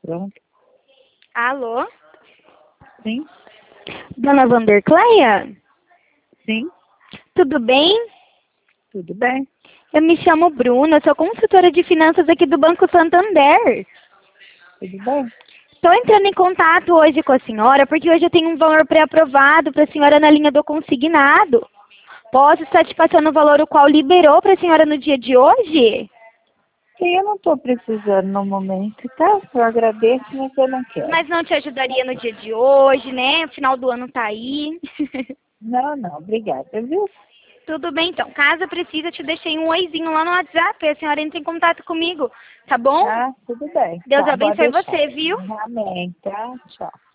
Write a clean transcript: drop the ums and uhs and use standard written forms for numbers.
Pronto. Alô? Sim? Dona Vandercleia? Sim? Tudo bem? Tudo bem? Eu me chamo Bruna, sou consultora de finanças aqui do Banco Santander. Tudo bem? Estou entrando em contato hoje com a senhora, porque hoje eu tenho um valor pré-aprovado para a senhora na linha do consignado. Posso estar te passando o valor o qual liberou para a senhora no dia de hoje? Sim, eu não estou precisando no momento, tá? Eu agradeço, mas eu não quero. Mas não te ajudaria no dia de hoje, né? O final do ano tá aí. Não, obrigada, viu? Tudo bem, então. Caso precise, eu te deixei um oizinho lá no WhatsApp, e a senhora entra em contato comigo, tá bom? Tá, tudo bem. Deus Tá, pode abençoe deixar. você, viu? Amém, tá? Tchau.